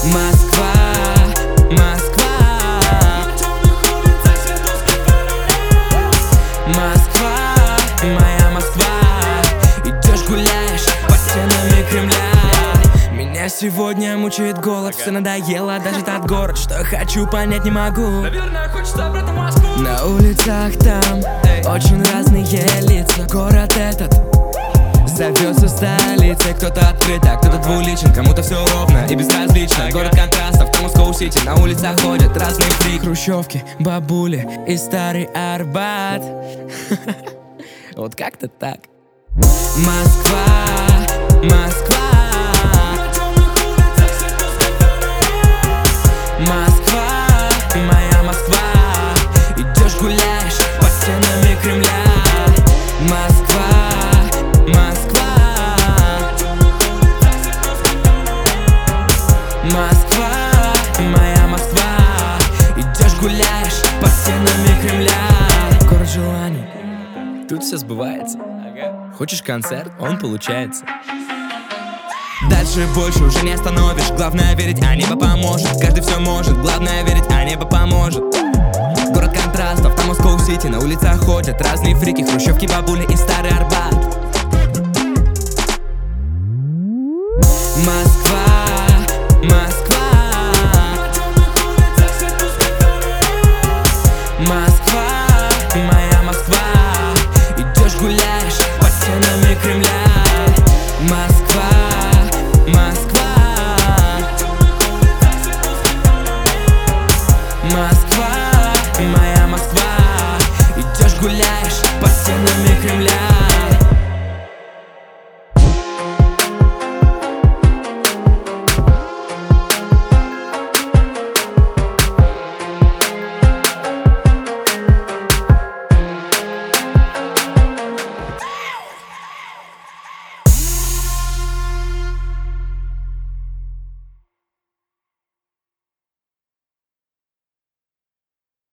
Москва, Москва, Москва, моя Москва. Идешь гуляешь под стенами Кремля. Меня сегодня мучает голод, все надоело, даже тот город. Что я хочу, понять не могу. Наверное, хочется обратно в Москву. На улицах там очень разные лица. Город этот зовется столицей. Кто-то открыт, а кто-то двуличен. Кому-то все ровно и безразлично. Город контрастов, там Москва-Сити. На улицах ходят разные фрики. Хрущевки, бабули и старый Арбат. Вот как-то так. Москва, Москва, Москва, моя Москва. Идешь гуляешь под стенами Кремля. Москва, Москва, Москва, моя Москва. Идешь гуляешь под стенами Кремля. Город желаний, тут все сбывается. Хочешь концерт, он получается. Дальше больше уже не остановишь. Главное верить, а небо поможет. Каждый все может, главное верить, а небо поможет. Город контрастов, там Москва-Сити. На улицах ходят разные фрики. Хрущевки, бабули и старый Арбат. Москва, Москва, Москва, моя Москва. Идешь гуляешь под стенами Кремля. Москва, Москва, Москва, моя Москва. Идешь гуляешь под стенами Кремля.